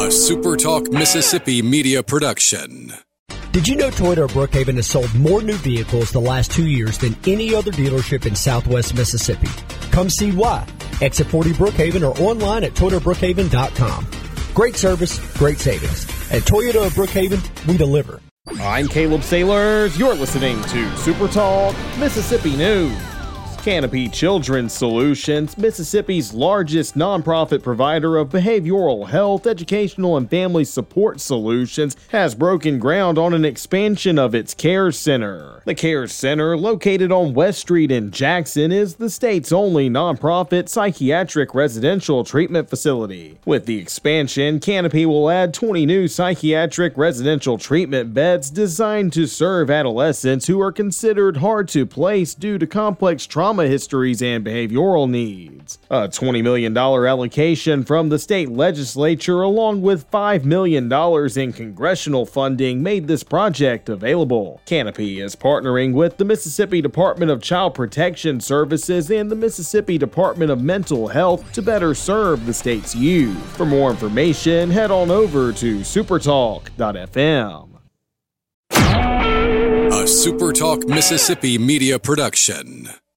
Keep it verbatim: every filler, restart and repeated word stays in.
A SuperTalk Mississippi media production. Did you know Toyota of Brookhaven has sold more new vehicles the last two years than any other dealership in Southwest Mississippi? Come see why. Exit forty Brookhaven or online at toyota brookhaven dot com. Great service, great savings. At Toyota of Brookhaven, we deliver. I'm Caleb Sailors. You're listening to Super Talk Mississippi News. Canopy Children's Solutions, Mississippi's largest nonprofit provider of behavioral health, educational, and family support solutions, has broken ground on an expansion of its care center. The care center, located on West Street in Jackson, is the state's only nonprofit psychiatric residential treatment facility. With the expansion, Canopy will add twenty new psychiatric residential treatment beds designed to serve adolescents who are considered hard to place due to complex trauma histories and behavioral needs. A twenty million dollars allocation from the state legislature along with five million dollars in congressional funding made this project available. Canopy is partnering with the Mississippi Department of Child Protection Services and the Mississippi Department of Mental Health to better serve the state's youth. For more information, head on over to supertalk dot f m. A SuperTalk Mississippi media production.